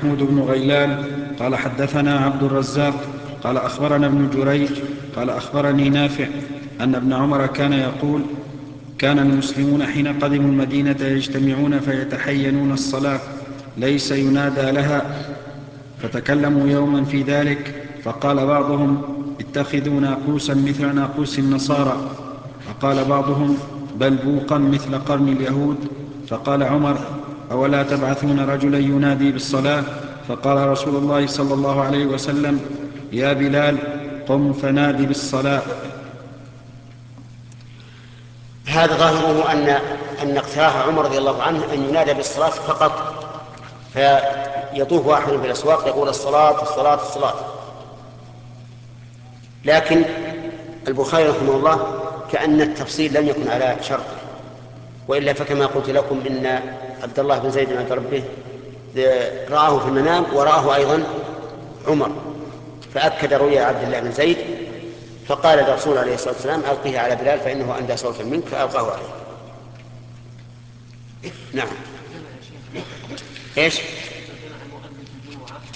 محمود بن غيلان قال حدثنا عبد الرزاق قال أخبرنا ابن جريج قال أخبرني نافع أن ابن عمر كان يقول: كان المسلمون حين قدموا المدينة يجتمعون فيتحينون الصلاة ليس ينادى لها، فتكلموا يوما في ذلك، فقال بعضهم: اتخذوا ناقوسا مثل ناقوس النصارى، فقال بعضهم: بل بوقا مثل قرن اليهود. فقال عمر: أولا تبعثون رجلا ينادي بالصلاة؟ فقال رسول الله صلى الله عليه وسلم: يا بلال قم فنادي بالصلاة. هذا ظاهره أن اقتراح عمر رضي الله عنه أن ينادى بالصلاة فقط، فيطوف واحد في الأسواق يقول: الصلاة الصلاة الصلاة. لكن البخاري رحمه الله كأن التفصيل لم يكن على شرطه، وإلا فكما قلت لكم إن عبد الله بن زيد عند ربه رآه في المنام ورآه أيضا عمر، فأكد رؤيا عبد الله بن زيد، فقال الرسول عليه الصلاة والسلام: ألقيه على بلال فإنه أندى صوتا منك، فألقاه عليه. نعم. إيش؟